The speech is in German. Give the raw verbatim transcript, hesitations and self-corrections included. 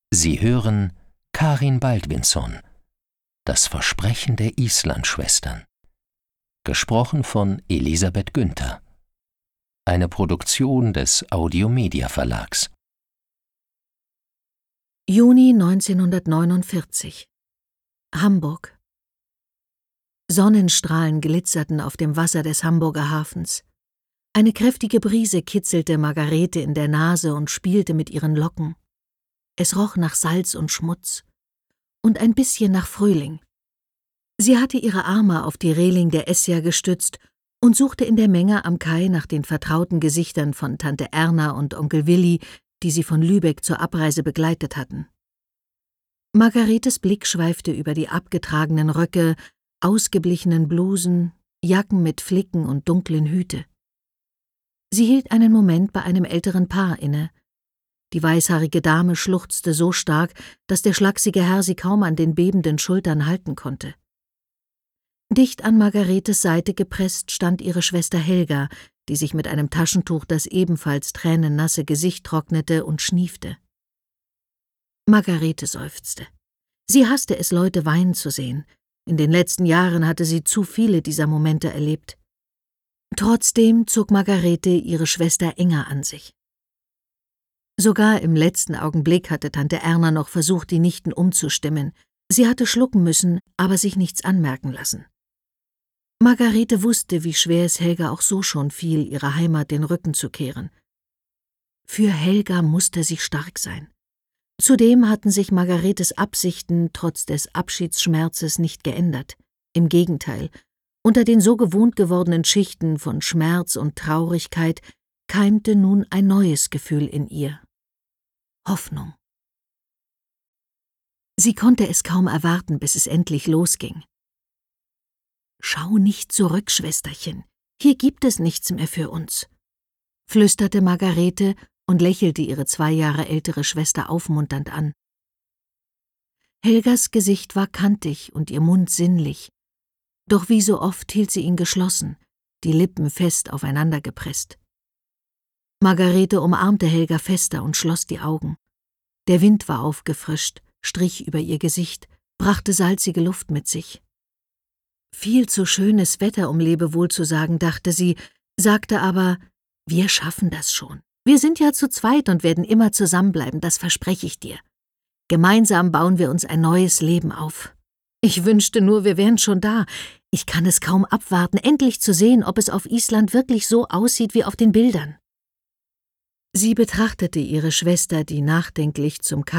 Sie hören Karin Baldvinsson, das Versprechen der Islandschwestern. Gesprochen von Elisabeth Günther. Eine Produktion des Audio-Media Verlags. Juni neunzehnhundertneunundvierzig. Hamburg. Sonnenstrahlen glitzerten auf dem Wasser des Hamburger Hafens. Eine kräftige Brise kitzelte Margarete in der Nase und spielte mit ihren Locken. Es roch nach Salz und Schmutz und ein bisschen nach Frühling. Sie hatte ihre Arme auf die Reling der Essia gestützt und suchte in der Menge am Kai nach den vertrauten Gesichtern von Tante Erna und Onkel Willi, die sie von Lübeck zur Abreise begleitet hatten. Margaretes Blick schweifte über die abgetragenen Röcke, ausgeblichenen Blusen, Jacken mit Flicken und dunklen Hüte. Sie hielt einen Moment bei einem älteren Paar inne. Die weißhaarige Dame schluchzte so stark, dass der schlachsige Herr sie kaum an den bebenden Schultern halten konnte. Dicht an Margaretes Seite gepresst stand ihre Schwester Helga, die sich mit einem Taschentuch das ebenfalls tränennasse Gesicht trocknete und schniefte. Margarete seufzte. Sie hasste es, Leute weinen zu sehen. In den letzten Jahren hatte sie zu viele dieser Momente erlebt. Trotzdem zog Margarete ihre Schwester enger an sich. Sogar im letzten Augenblick hatte Tante Erna noch versucht, die Nichten umzustimmen. Sie hatte schlucken müssen, aber sich nichts anmerken lassen. Margarete wusste, wie schwer es Helga auch so schon fiel, ihrer Heimat den Rücken zu kehren. Für Helga musste sie stark sein. Zudem hatten sich Margaretes Absichten trotz des Abschiedsschmerzes nicht geändert. Im Gegenteil, unter den so gewohnt gewordenen Schichten von Schmerz und Traurigkeit keimte nun ein neues Gefühl in ihr. Hoffnung. Sie konnte es kaum erwarten, bis es endlich losging. »Schau nicht zurück, Schwesterchen, hier gibt es nichts mehr für uns«, flüsterte Margarete und lächelte ihre zwei Jahre ältere Schwester aufmunternd an. Helgas Gesicht war kantig und ihr Mund sinnlich, doch wie so oft hielt sie ihn geschlossen, die Lippen fest aufeinander gepresst. Margarete umarmte Helga fester und schloss die Augen. Der Wind war aufgefrischt, strich über ihr Gesicht, brachte salzige Luft mit sich. Viel zu schönes Wetter, um Lebewohl zu sagen, dachte sie, sagte aber, wir schaffen das schon. Wir sind ja zu zweit und werden immer zusammenbleiben, das verspreche ich dir. Gemeinsam bauen wir uns ein neues Leben auf. Ich wünschte nur, wir wären schon da. Ich kann es kaum abwarten, endlich zu sehen, ob es auf Island wirklich so aussieht wie auf den Bildern. Sie betrachtete ihre Schwester, die nachdenklich zum